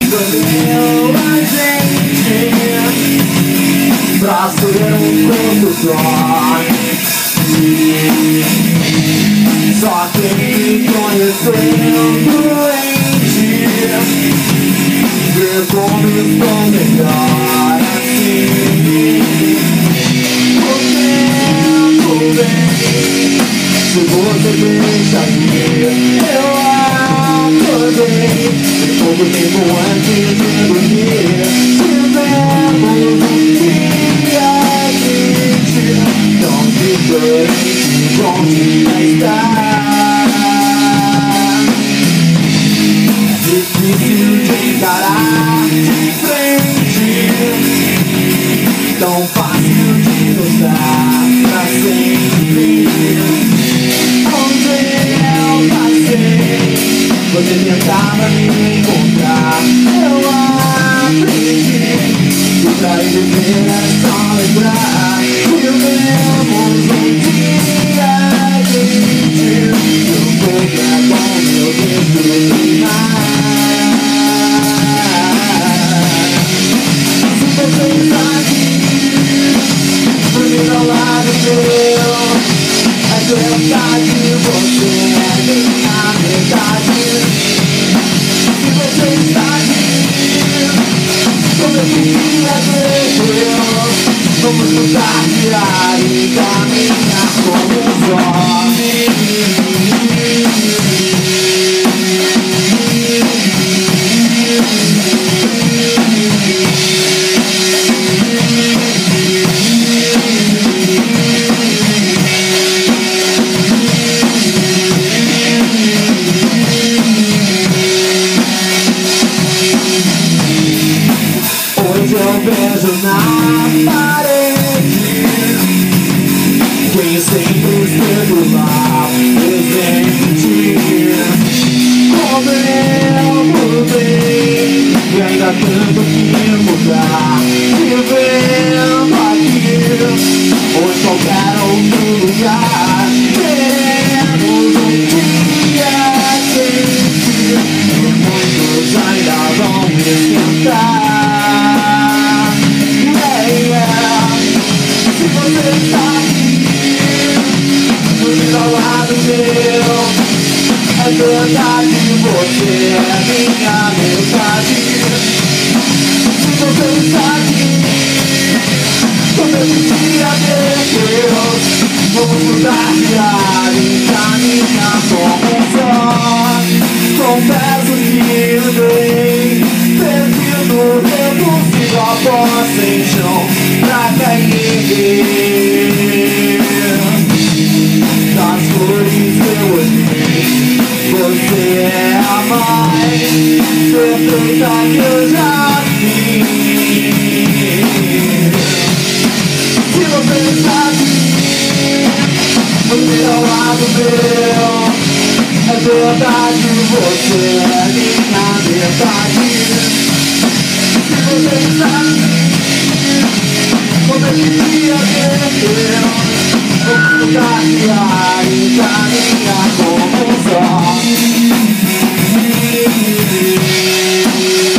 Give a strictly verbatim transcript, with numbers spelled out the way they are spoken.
Valeu a gente pra ser um corpo só. Só quem me conheceu doente vê como estou melhor assim. O tempo vem, se você deixa ir, eu acordei de pouco tempo antes de dormir. Tivemos um dia quente, tão diferente, bom dia estar. Difícil de encarar de frente, tão fácil de gostar pra sempre. Onde eu passei, você tentava me encontrar. Eu aprendi que pra viver é só lembrar. Vivemos um dia quente, o pouco é bom, meu Deus, do mar. Se você está aqui, dormindo ao lado meu, é verdade, você é minha verdade. Se você está aqui, como eu queria ver, vamos lutar, tirar e caminhar como um só. Hoje eu vejo na parede quem sempre esteve lá presente. Como eu mudei e ainda tanto que mudar. Vivendo aqui ou em qualquer outro lugar, teremos um dia quente e muitos ainda vão esquentar. Se você está aqui, dormindo ao lado meu, é verdade, você é minha metade. Se você está aqui, como eu queria ver Deus, vamos mudar de ar e caminhar como um só. Confesso que andei perdido, eu consigo a voz sem chão pra cair. Das flores que eu olhei, você é a mais perfeita que eu já vi. Se você está aqui, você ao lado meu, é verdade, você é minha verdade. Se você está aqui, como eu queria ver, vamos mudar de ar e caminhar como um só.